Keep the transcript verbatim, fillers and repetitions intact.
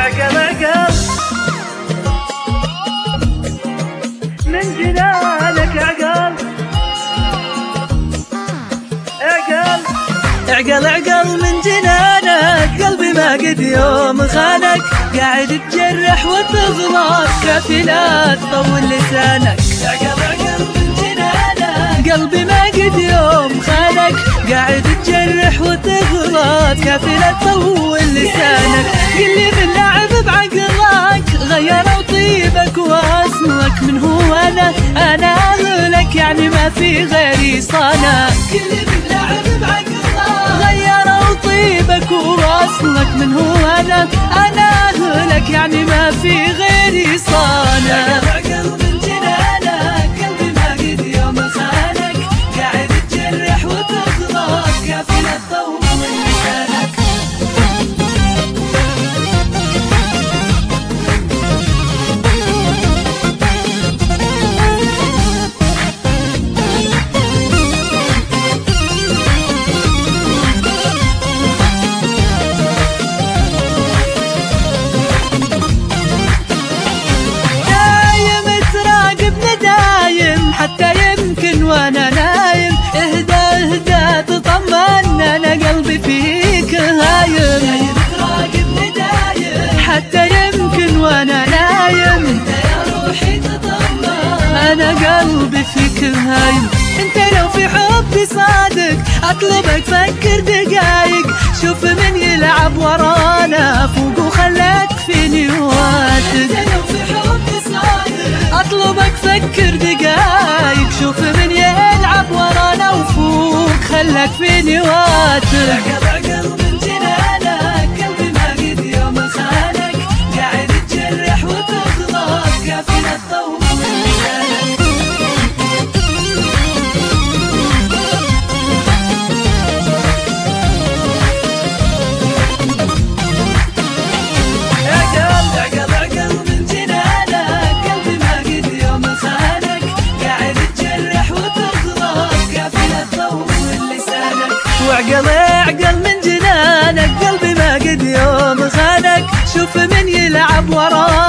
اعقل اعقل من جنانك، اعقل اعقل اعقل اعقل من جنانك، قلبي ما قد يوم خانك، قاعد تجرح وتغلط كافي لا تطول لسانك. اعقل اعقل من جنانك، قلبي ما قد يوم خانك، قاعد تجرح وتغلط كافي لا تطول لسانك. قلي من لعب بعقلك غيروا طيبك واصلك، من هو انا انا اهلك يعني ما في غيري صانك. قلي من لعب بعقلك غيروا طيبك واصلك، من هو انا انا اهلك يعني ما في غيري صانك. اعقل من جنانك، قلبي ما قد يوم خانك، قاعد تجرح وتغلط كافي لا تطول لسانك. حتى يمكن وانا نايم اهدى اهدى تطمن، انا قلبي فيك هايم. دايم تراقبني دايم حتى يمكن وانا نايم، انت يا روحي تطمن، انا قلبي فيك هايم. انت لو في حبي صادق اطلبك فكر دقايق، شوف من يلعب ورانا فوق وخلاك فيني واثق. انت لو في حبي صادق اطلبك فكر دقايق، شوف من يلعب ورانا وفوق خلاك فيني واثق. اعقل اعقل من جنانك، قلبي ما قد يوم خانك، قاعد تجرح وتغلط كافي لا تطول لسانك. واعقل اعقل من جنانك، قلبي ما قد يوم خانك، شوف من يلعب وراك